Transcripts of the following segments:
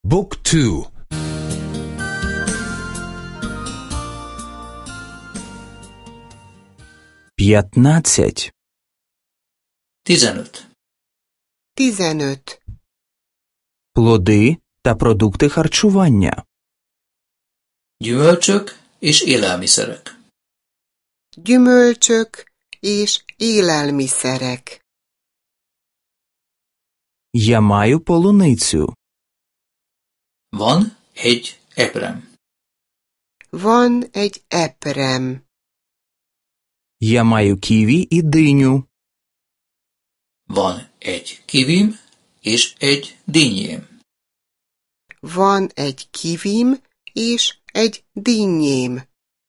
Book 2. 15. 15. 15. Плоди та продукти харчування. Gyümölcsök és élelmiszerek. Gyümölcsök és élelmiszerek. Я маю полуницю. Van egy eprem. Van egy eprem. Я маю ківі і диню. Van egy kivim és egy dinnyém. Van egy kivim és egy dinnyém.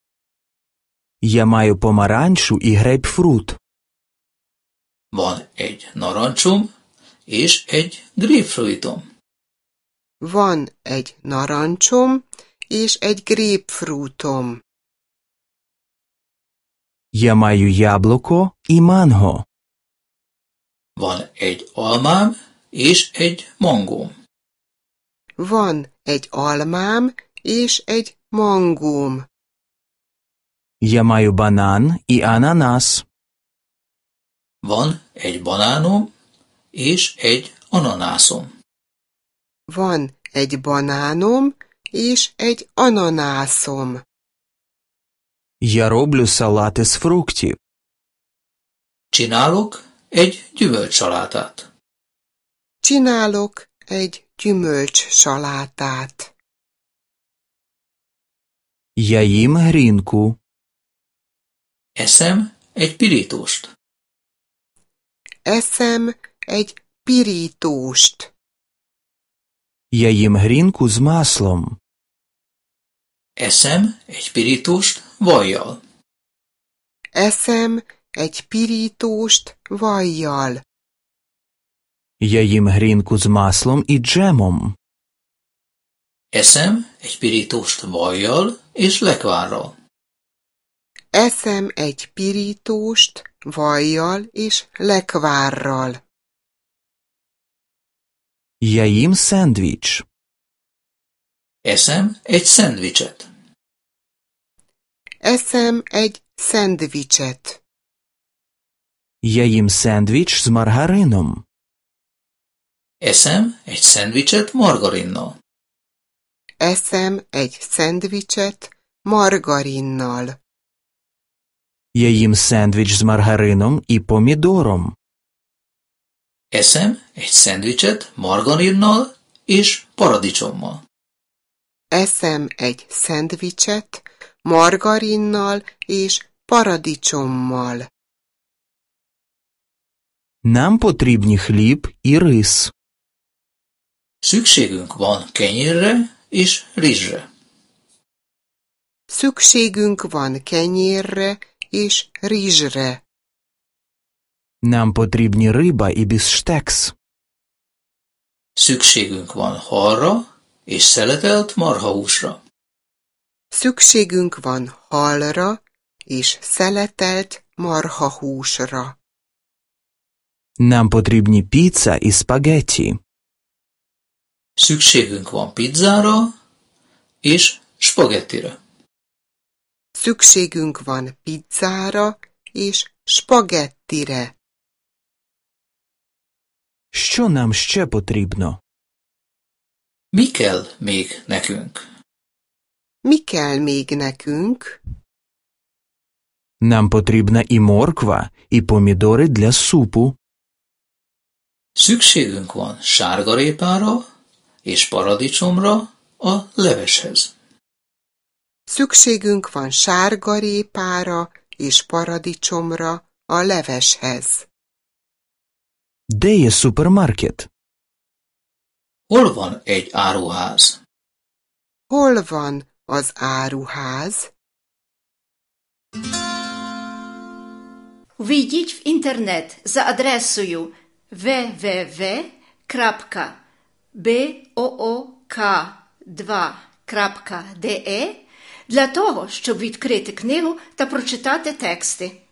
Я маю помаранчу і грейпфрут. Van egy narancsom és egy grapefruitom. Van egy narancsom és egy grapefruitom. Я маю яблуко і манго. Van egy almám és egy mangóm. Van egy almám és egy mangóm. Я маю банан і ананас. Van egy banánom és egy ananászom. Van egy banánom és egy ananászom. Я роблю салати з фруктів. Csinálok egy gyümölcssalátát. Csinálok egy gyümölcssalátát. Я їм грінку. Eszem egy pirítóst. Eszem egy pirítóst. Я їм грінку з маслом. Eszem egy pirítóst vajjal. Eszem egy pirítóst vajjal. Я їм грінку з маслом і джемом. Eszem egy pirítóst vajjal és lekvárral. Eszem egy pirítóst vajjal és lekvárral. Я їм szendvič. Eszem egy szendvicset. Eszem egy szendvicset. Я їм szendvič з маргарином. Eszem egy szendvicset margarinnal. Eszem egy szendvicset margarinnal. Я їм szendvič з маргарином і помідором. Eszem egy szendvicset margarinnal és paradicsommal. Eszem egy szendvicset margarinnal és paradicsommal. Нам потрібні хліб і рис. Szükségünk van kenyérre és rizsre. Szükségünk van kenyérre és rizsre. Нам потрібні риба і біфштекс. Szükségünk van halra és szeletelt marhahúsra. Szükségünk van halra és szeletelt marhahúsra. Нам потрібні піца і спагетті. Szükségünk van pizzára és spagettire. Szükségünk van pizzára és spagettire. Що нам ще потрібно? Mi kell még nekünk? Mi kell még nekünk? Нам потрібна і морква, і помідори для супу. Szükségünk van sárgarépára és paradicsomra a leveshez. Szükségünk van sárgarépára és paradicsomra a leveshez. Де є супермаркет? Hol van egy áruház? Hol van az áruház? Ввійдіть в інтернет за адресою www.book2.de для того, щоб відкрити книгу та прочитати тексти.